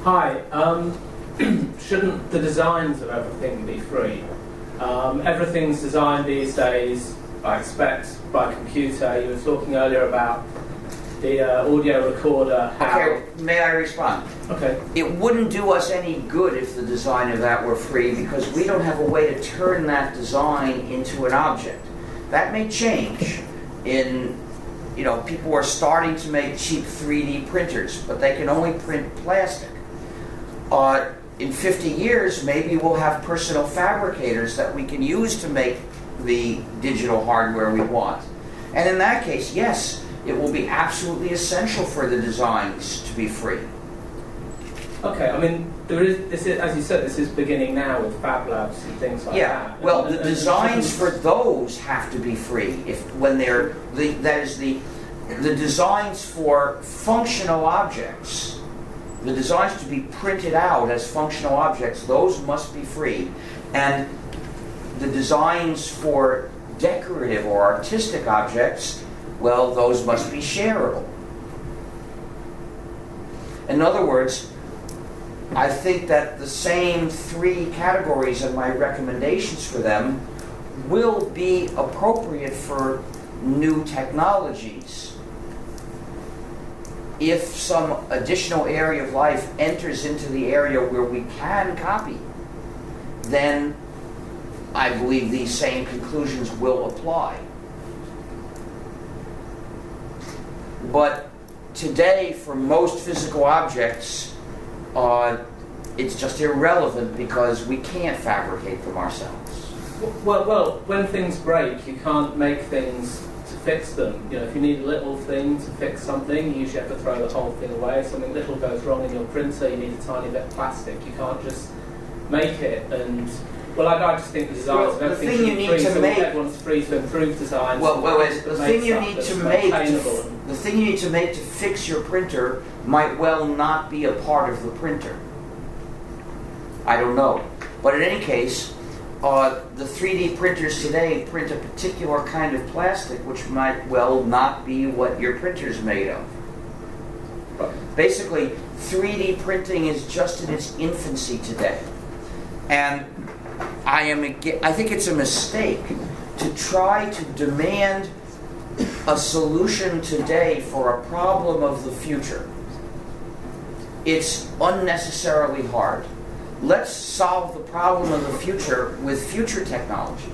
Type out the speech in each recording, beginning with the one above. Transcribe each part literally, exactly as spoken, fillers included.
Hi. Um, shouldn't the designs of everything be free? Um, everything's designed these days, I expect, by computer. You were talking earlier about the uh, audio recorder. How... Okay, may I respond? Okay. It wouldn't do us any good if the design of that were free, because we don't have a way to turn that design into an object. That may change in, you know, people are starting to make cheap three D printers, but they can only print plastic. Uh, in fifty years, maybe we'll have personal fabricators that we can use to make the digital hardware we want. And in that case, yes, it will be absolutely essential for the designs to be free. Okay, I mean, there is, this is, as you said, this is beginning now with Fab Labs and things like yeah, that. well, and, the and, designs for those have to be free. If when they're the that is the the designs for functional objects, the designs to be printed out as functional objects, those must be free, and the designs for decorative or artistic objects, well, those must be shareable. In other words, I think that the same three categories and my recommendations for them will be appropriate for new technologies. If some additional area of life enters into the area where we can copy, then I believe these same conclusions will apply. But today, for most physical objects, uh, it's just irrelevant because we can't fabricate them ourselves. Well, well, when things break, you can't make things to fix them. You know, if you need a little thing to fix something, you usually have to throw the whole thing away. If something little goes wrong in your printer, you need a tiny bit of plastic. You can't just make it and... Well, I, I just think the designs well, of everything the thing you should be need free, to so make, everyone's free to improve designs. Well, well wait, the thing you need to make to, the thing you need to make to fix your printer might well not be a part of the printer. I don't know, but in any case, uh, the three D printers today print a particular kind of plastic, which might well not be what your printer's made of. Basically, three D printing is just in its infancy today, and I am. I think it's a mistake to try to demand a solution today for a problem of the future. It's unnecessarily hard. Let's solve the problem of the future with future technology.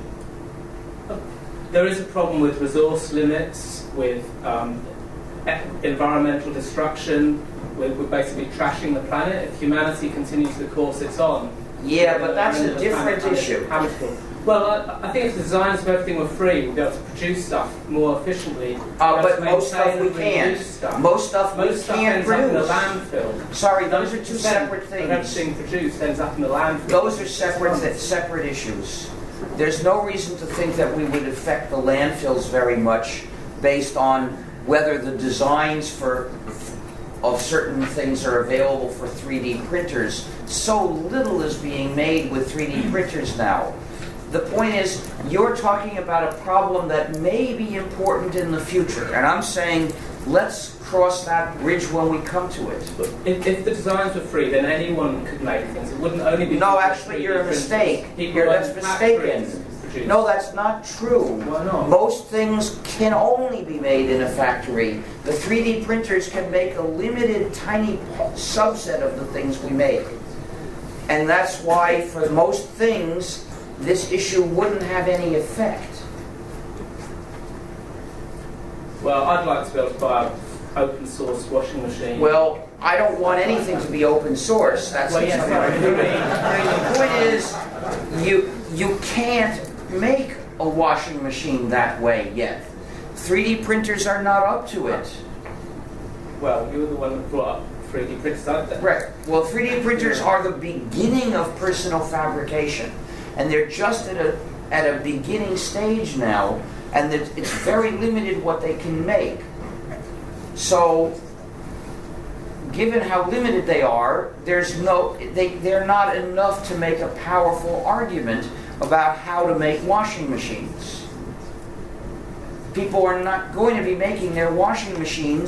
There is a problem with resource limits, with um, environmental destruction, with, with basically trashing the planet. If humanity continues the course it's on, yeah, but that's a different issue. Well, I, I think if the designs of everything were free, we'd be able to produce stuff more efficiently. Uh, but most stuff we can't. Stuff. Most stuff we most stuff can't ends produce. Up in the landfill. Sorry, those are two separate things. Everything produced ends up in the landfill. Those are separate, th separate issues. There's no reason to think that we would affect the landfills very much based on whether the designs for of certain things are available for three D printers. So little is being made with three D printers now. The point is, you're talking about a problem that may be important in the future, and I'm saying let's cross that bridge when we come to it. If, if the designs were free, then anyone could make things. It wouldn't only be... No, actually, you're a mistake. You're, that's mistaken. No, that's not true. Why not? Most things can only be made in a factory. The three D printers can make a limited, tiny subset of the things we make. And that's why, for most things, this issue wouldn't have any effect. Well, I'd like to be able to buy an open source washing machine. Well, I don't want anything to be open source. That's well, yes, the point is, you you can't make a washing machine that way yet. three D printers are not up to it. Well, you were the one that brought up three D printers, aren't they? Right. Well, three D printers are the beginning of personal fabrication, and they're just at a at a beginning stage now, and it's very limited what they can make. So, given how limited they are, there's no they they're not enough to make a powerful argument about how to make washing machines. People are not going to be making their washing machines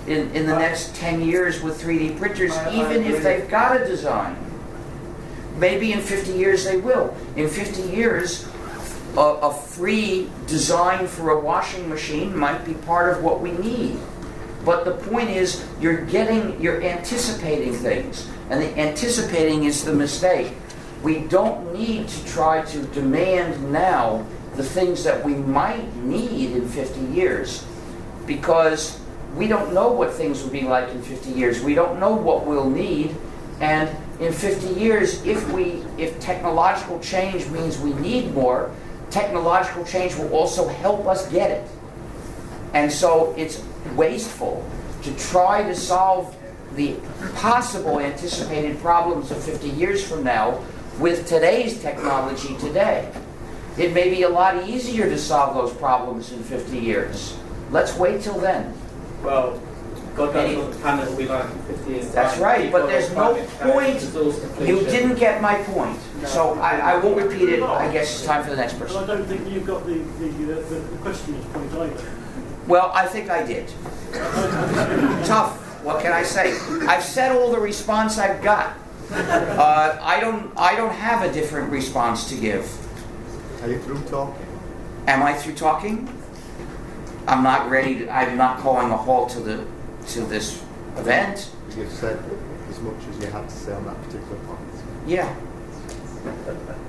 in, in the I- next ten years with three D printers, I- I even if agree. they've got a design. Maybe in fifty years they will. In fifty years, a, a free design for a washing machine might be part of what we need. But the point is, you're getting, you're anticipating things. And the anticipating is the mistake. We don't need to try to demand now the things that we might need in fifty years, because we don't know what things will be like in fifty years. We don't know what we'll need. And in fifty years, if we, if technological change means we need more, technological change will also help us get it. And so it's wasteful to try to solve the possible anticipated problems of fifty years from now with today's technology today. It may be a lot easier to solve those problems in fifty years. Let's wait till then. Well, God knows what the planet will be like in fifty years' time. That's right, but People there's will no climate change, point. resource You depletion. didn't get my point. So I, I won't repeat it. I guess it's time for the next But I person. don't think you've got the, the, uh, the, the questioner's point either. Well, I think I did. Tough. What can I say? I've said all the response I've got. Uh, I don't. I don't have a different response to give. Are you through talking? Am I through talking? I'm not ready. To, I'm not calling a halt to the to this event. You've said as much as you had to say on that particular point. Yeah.